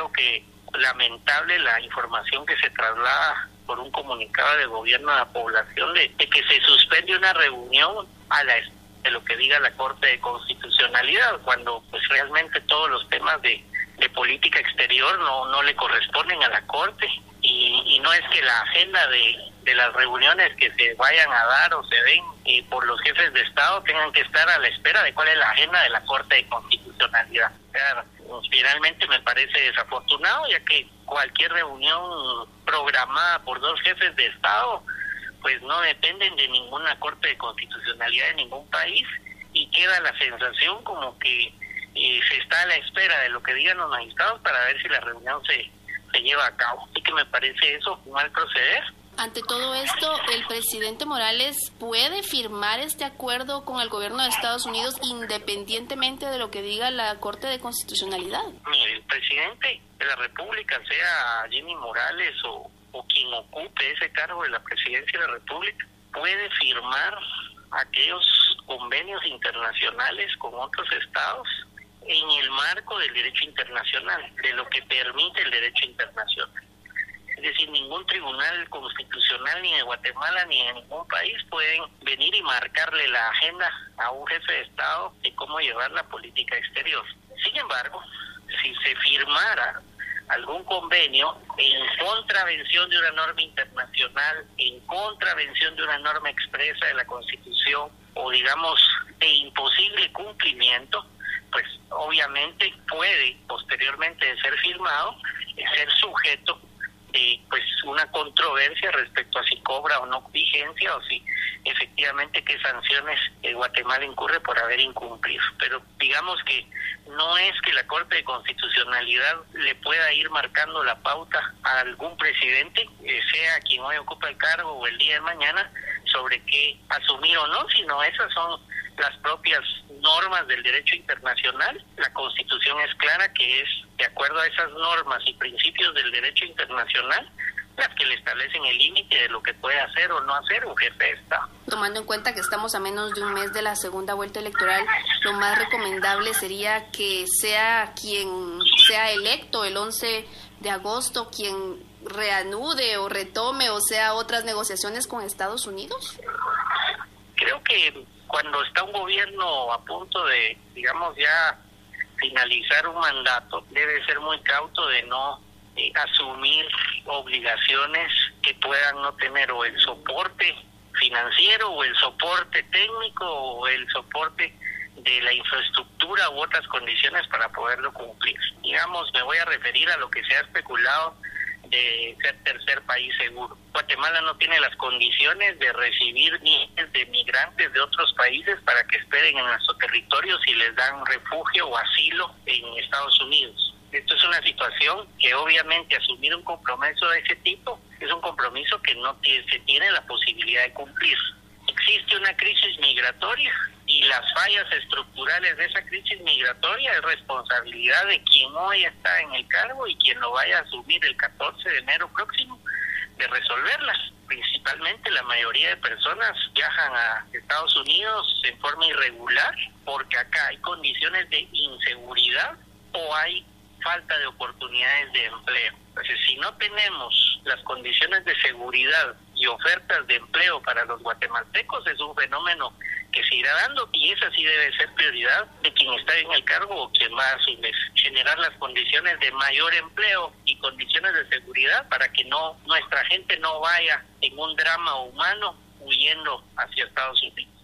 creo que lamentable la información que se traslada por un comunicado de gobierno a la población de que se suspende una reunión de lo que diga la Corte de Constitucionalidad, cuando pues realmente todos los temas de política exterior no le corresponden a la Corte, y no es que la agenda de las reuniones que se vayan a dar o se den por los jefes de Estado tengan que estar a la espera de cuál es la agenda de la Corte de Constitucionalidad. O sea, finalmente me parece desafortunado, ya que cualquier reunión programada por dos jefes de Estado pues no dependen de ninguna Corte de Constitucionalidad de ningún país, y queda la sensación como que se está a la espera de lo que digan los magistrados para ver si la reunión se lleva a cabo. Así que me parece eso un mal proceder. Ante todo esto, ¿el presidente Morales puede firmar este acuerdo con el gobierno de Estados Unidos independientemente de lo que diga la Corte de Constitucionalidad? Mire, el presidente de la República, sea Jimmy Morales o quien ocupe ese cargo de la presidencia de la República, puede firmar aquellos convenios internacionales con otros estados en el marco del derecho internacional, de lo que permite el derecho internacional. Es decir, ningún tribunal constitucional ni de Guatemala ni de ningún país pueden venir y marcarle la agenda a un jefe de Estado de cómo llevar la política exterior. Sin embargo, si se firmara algún convenio en contravención de una norma internacional, en contravención de una norma expresa de la Constitución, o digamos de imposible cumplimiento, pues obviamente puede posteriormente de ser firmado ser sujeto de pues una controversia respecto a si cobra o no vigencia, o si efectivamente qué sanciones Guatemala incurre por haber incumplido. Pero digamos que no es que la Corte de Constitucionalidad le pueda ir marcando la pauta a algún presidente, sea quien hoy ocupa el cargo o el día de mañana, sobre qué asumir o no, sino esas son las propias normas del derecho internacional. La Constitución es clara que es de acuerdo a esas normas y principios del derecho internacional las que le establecen el límite de lo que puede hacer o no hacer un jefe de Estado. Tomando en cuenta que estamos a menos de un mes de la segunda vuelta electoral, lo más recomendable sería que sea quien sea electo el 11 de agosto quien reanude o retome, o sea, otras negociaciones con Estados Unidos. Creo que cuando está un gobierno a punto de, digamos, ya finalizar un mandato, debe ser muy cauto de no asumir obligaciones que puedan no tener o el soporte financiero o el soporte técnico o el soporte de la infraestructura u otras condiciones para poderlo cumplir. Digamos, me voy a referir a lo que se ha especulado de ser tercer país seguro. Guatemala no tiene las condiciones de recibir miles de migrantes de otros países para que esperen en nuestro territorio si les dan refugio o asilo en Estados Unidos. Esto es una situación que obviamente asumir un compromiso de ese tipo es un compromiso que no se tiene la posibilidad de cumplir. Existe una crisis migratoria y las fallas estructurales de esa crisis migratoria es responsabilidad de quien hoy está en el cargo y quien lo vaya a asumir el 14 de enero próximo de resolverlas. Principalmente la mayoría de personas viajan a Estados Unidos en forma irregular porque acá hay condiciones de inseguridad o hay falta de oportunidades de empleo. Entonces, si no tenemos las condiciones de seguridad y ofertas de empleo para los guatemaltecos, es un fenómeno que se irá dando, y esa sí debe ser prioridad de quien está en el cargo o quien va a asumir. Generar las condiciones de mayor empleo y condiciones de seguridad para que nuestra gente no vaya en un drama humano huyendo hacia Estados Unidos.